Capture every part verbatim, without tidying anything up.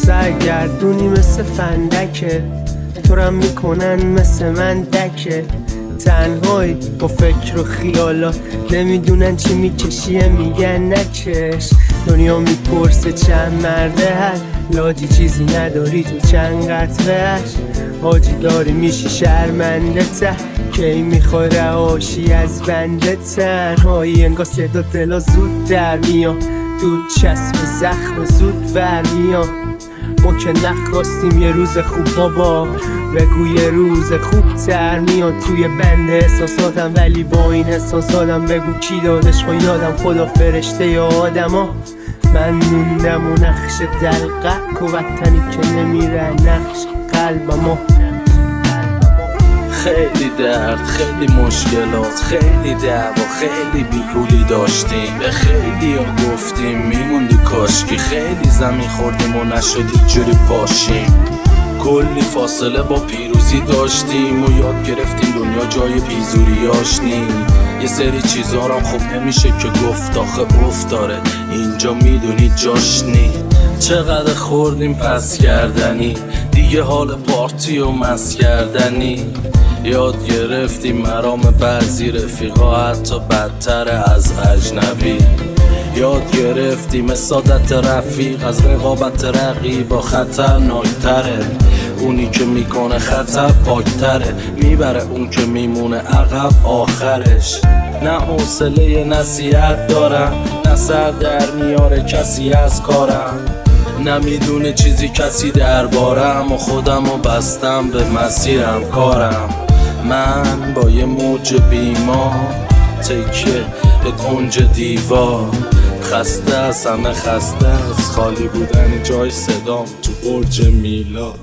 سرگردونی مثل فندکه، تو رم میکنن مثل من دکه. تنهایی با فکر و خیالات، نمیدونن چی میکشیه میگن نکش. دنیا میپرسه چند مرده هست، لاجی چیزی نداری تو چند قطرهش. حاجی داری میشی شرمنده ته، کی میخوای رهاشی از بنده. تنهایی انگار صدا دلا زود در میاد، دود چسب زخم زود ور میاد. ما که نخواستیم یه روز خوب بابا، بگو یه روز خوب تر میاد. توی بند احساساتم ولی با این احساساتم بگو کی دادش ما یادم، خدا فرشته یا آدم ها. من موندم و نقش دلقک و وطنی که نمیره نقش قلبم. خیلی درد، خیلی مشکلات، خیلی دعوا، خیلی بیپولی داشتیم. به خیلی ها گفتیم میموندی کاشکی، خیلی زمین خوردیم و نشدی جوری پاشیم. کلی فاصله با پیروزی داشتیم و یاد گرفتیم دنیا جای بیزوریاش نی. یه سری چیزا رام خوب نمیشه که گفت، آخه افتاره اینجا میدونی جاش نی. چقدر خوردیم پس کردنی، دیگه حال پارتی و مس کردنی. یاد گرفتیم مرام بعضی رفیقا حتی بدتر از اجنبی. یاد گرفتیم سعادت رفیق از رقابت رقیبا خطرناکتره. اونی که میکنه خطر پاکتره، میبره اون که میمونه عقب آخرش. نه حوصله نصیحت دارم، نه سر در میاره کسی از کارم. نمیدونه چیزی کسی دربارم و خودمو بستم به مسیرم کارم. من با یه موج بیمار تکیه به کنج دیوار، خسته از همه خسته از خالی بودن جای صدام تو برج میلاد.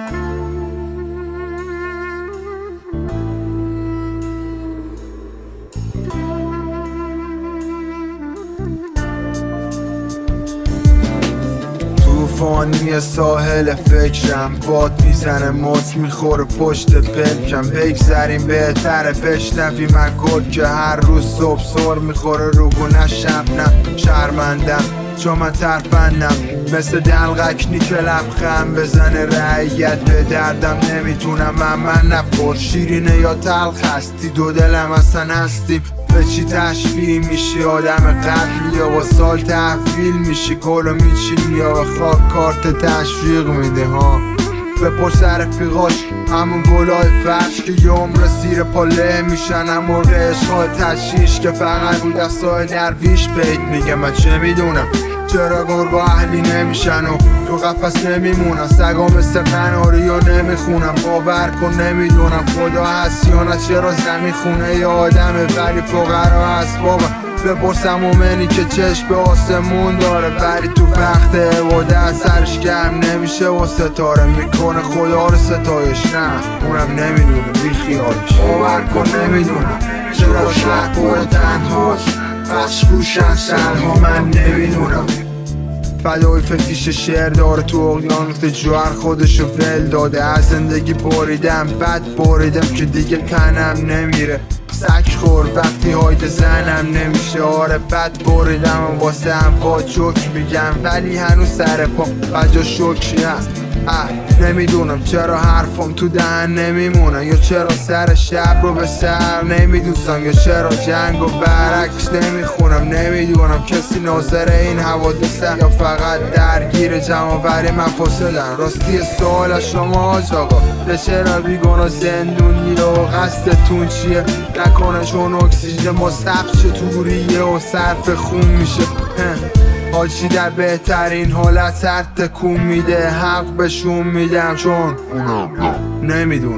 طوفانی ساحل فکرم، باد میزنه ماس میخوره پشت پلکم. بگذریم بهتره بشنوی من گل که هر روز صبح سر میخوره رو گونه شبنم. شرمندم چون من ترفندم مثل دلغکنی که لبخند بزنه رعیت به دردم. نمیتونم من من نپرس شیرینه یا تلخ هستی، دو دلم اصلا هستیم. به چی تشبیه میشی آدم قبلی یا با سال تحویل میشی؟ گلو میچینی یا به خاک کارت تشویق میده ها. بپرس رفیقاش همون گلای فرش که یه عمر زیر پاله میشن، هم مرغ عشقای تشیش که فقط رو دستای درویش بید. میگه من چه میدونم چرا گرگا اهلی نمیشن و تو قفص نمیمونن. سگا مثل قناری یا نمیخونم، باور کن نمیدونم خدا هست یا نه. چرا زمین خونه یا آدمه ولی فقرا هست بابا. بپرسم مومنی که چشم به آسمون داره ولی تو وقت عبادت سرش گرم نمیشه و ستاره میکنه خدا رو ستایش. نه اونم نمیدونه بی خیالش، باور کن نمیدونم چرا شهر پر تنهاست. بخش گوشن سرها من نمیدونم. فدای فتیش شعر داره تو اقیانوس جوهر خودشو ول داده. از زندگی بریدم بد بریدم که دیگه تنم نمیره. سک خور وقتی هایت زنم نمیشه. آره بد بریدم و واسه هم با جوک میگم ولی هنوز سر پا بجا شکری هست. اه نمیدونم چرا حرفم تو دهن نمیمونن، یا چرا سر شب رو به سر نمیدوستم، یا چرا جنگ و برعکس نمیخونم. نمیدونم کسی ناظر این حوادثه یا فقط درگیر جمع‌آوری مفاسدن. راستی سوال شما حاج آقا، به چرا بیگناه زندونی رو قصدتون چیه؟ نکنه چون اکسیژن ما ثبت شه توریه و صرف خون میشه. حاجی در بهترین حالت هر تکون میده، حق بهشون میدم چون اونم نمیدونه.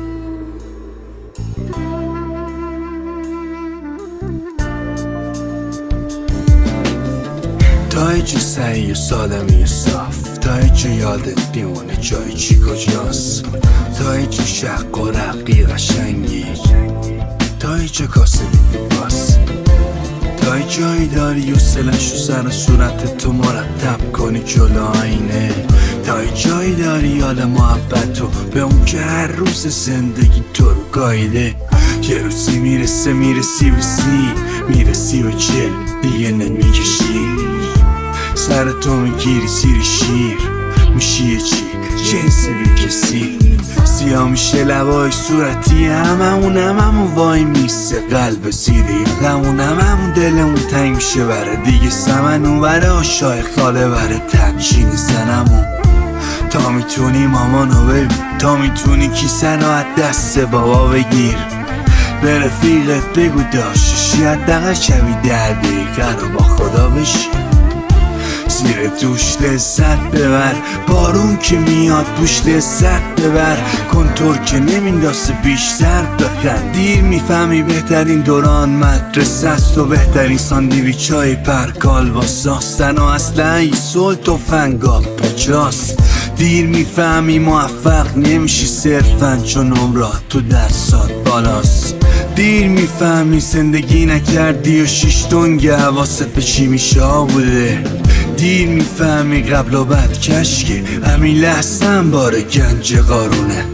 تا یه جو سعی و سالمی و صاف، تا یه جو یادت بیمونه جای چی کجاست، تا یه جو شق و رقی قشنگی، تا یه جو کاسه باس، تا یه جایی داری و سلش و سر و صورت تو مرتب کنی جلو آینه، تا یه جایی داری یاد محبت و به اون که هر روز زندگی تو رو گایده. یه روزی میرسه میرسی به سی، میرسی به چل دیگه نمیکشی، سر تو میگیری سیری شیر، میشی چی جنس بی کسی سیاه میشه لبای صورتی هممون هممون وای میسه قلب زیری غمون هممون دلمون تنگ میشه بره دیگه سمن اون بره آشای خاله بره تنشین زنمون تا میتونی مامانو ببین تا میتونی کیسه رو از دست بابا بگیر به رفیقت بگو داشتشی حداقل شبی در دقیقه رو با خدا بشی زیر دوش لذت ببر بارون که میاد بوش لذت ببر کنتور که نمینداسه بیشتر بخند دیر میفهمی بهترین دوران مدرسه است و بهترین ساندویچ های پرکال با ساستن و اصلا ای سل توفنگا پچاس دیر میفهمی موفق نمیشی صرفا چون عمرات تو درسات بالاست دیر میفهمی زندگی نکردی و شیش دنگ حواست به چی میشه بوده دیر میفهمی قبل و بعد کشکه همین لحظه هم باره گنج قارونه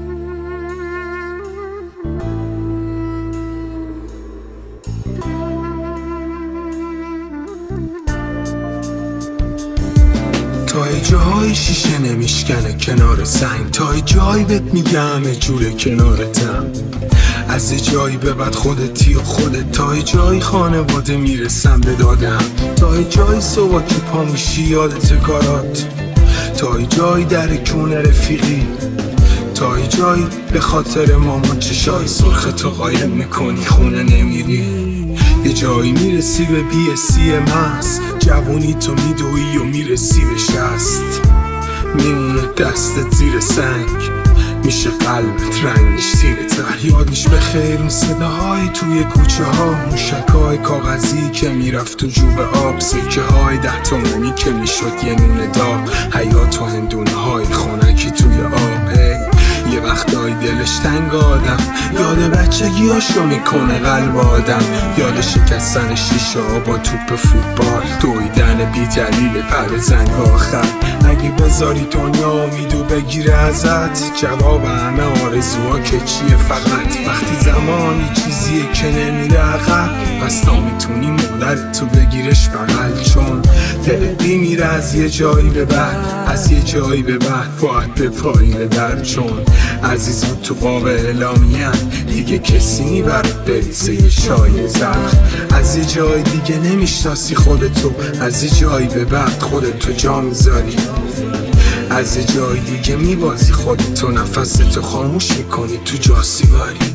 تا جاهای شیشه نمیشکنه کنار سنگ تا جایی بهت میگم جوره کنارتم از جایی به بعد خودتی و خودت تا جایی خانواده میرسم به دادم تا جایی صبح که پا میشی یادت کارات تا جایی در کونه رفیقی تا جایی به خاطر مامان چشای سرختو قایم میکنی خونه نمیری یه جایی میرسی به بی اسی محض جوونی تو میدوی و میرسی به شست میمونه دستت زیر سنگ میشه قلبت رنگش تیره تر یادش به خیر اون صداهای توی کوچه ها موشکای کاغذی که میرفت تو جوب آب سکه های ده تومنی که میشد یه نون داغ حیات و هندونه های خونکی توی آب یه وقتایی دلش تنگ آدم یاد بچگیاشو میکنه قلب آدم یاد شکستن شیشه ها با توپ فوتبال دویدن بی دلیل پر زنگ آخر اگه بذاری دنیا امیدو بگیره ازت جواب همه آرزوها که چیه فقط وقتی زمانی چیزیه که نمیره عقب پس تا میتونی مادرت تو بگیرش بغل چون دلت میمیره از یه جایی به بعد از یه جایی به بعد باید به پایین در چون عزیز بود تو باب اعلامیم دیگه کسی میبرد بریزه یه شای زرخ از یه جای دیگه نمیشناسی خودتو از یه جایی به بعد خودتو جا میذاری از یه جای دیگه میبازی خودتو نفستو خاموش میکنی تو جا سیگاری